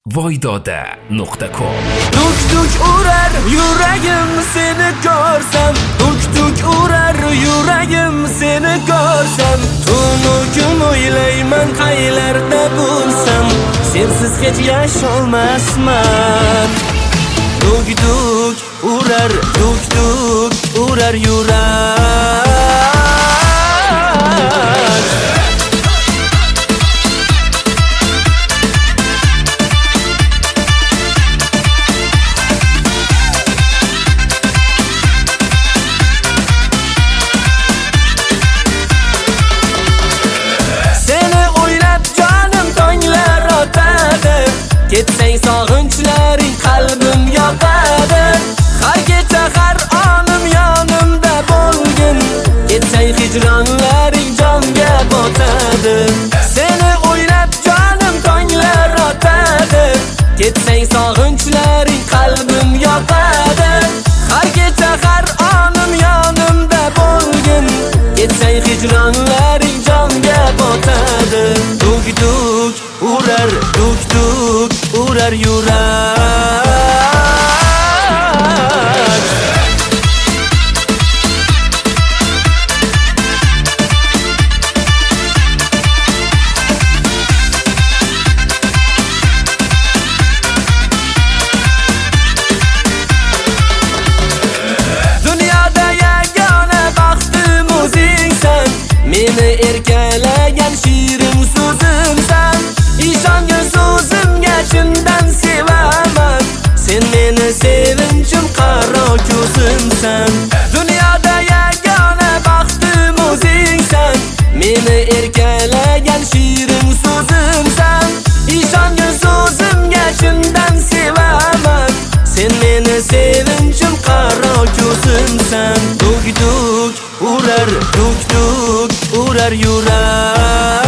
voydoda.com. Tuk tuk urar yuragim seni ko'rsam, tuk tuk urar yuragim seni ko'rsam, tunu kun o'ylayman qaylarda bo'lsam, sensiz hech yasholmasman. Tuk tuk urar yurak. Ketsang sog'inchlaring qalbim yoqadi, har kecha har onim yonimda bo'lgin. Ketsang hijronlaring jonga botadi, seni o'ylab jonim tonglar otadi. Ketsang sog'inchlaring qalbim yoqadi, har kecha har onim yonimda bo'lgin. Ketsang hijronlaring jonga botadi. Duk duk urar, duk duk urar yurak. Dunyoda yagona baxtim o'zingsan, meni erkalagan shirin so'zimsan. İshongin so'zimga chindan sevaman, sen meni sevinchim qaro ko'zimsan. Dunyoda yagona baxtim o'zingsan, meni erkalagan shirin so'zimsan. Ishongin so'zimga chindan sevaman, sen meni sevinchim qaro ko'zimsan. Duk duk urar yurak.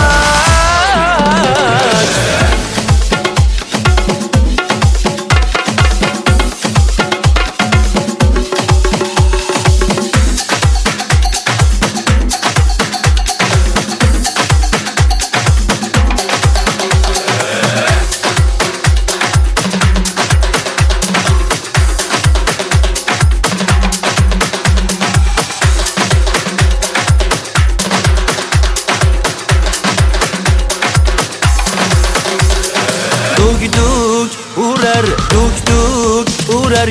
Duk duk urar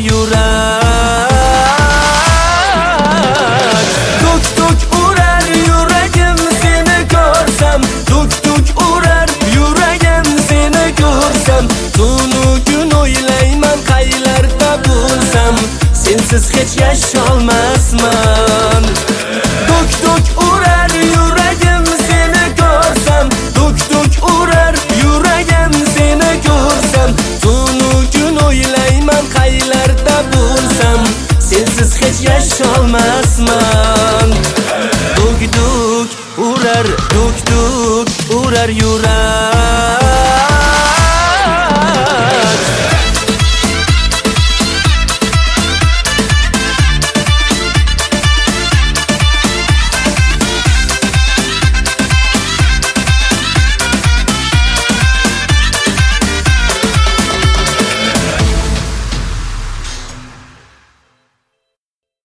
yurak. Duk duk urar yuragim seni ko'rsam, duk duk urar yuragim seni ko'rsam, tunu kun o'ylayman qaylarda bo'lsam, sensiz hech yasholmasman. Duk duk urar yuragim seni ko'rsam, duk duk urar yuragim seni ko'rsam, tunu kun o'ylayman qaylarda bo'lsam, sensiz hech yasholmasman. Duk duk urar yurak.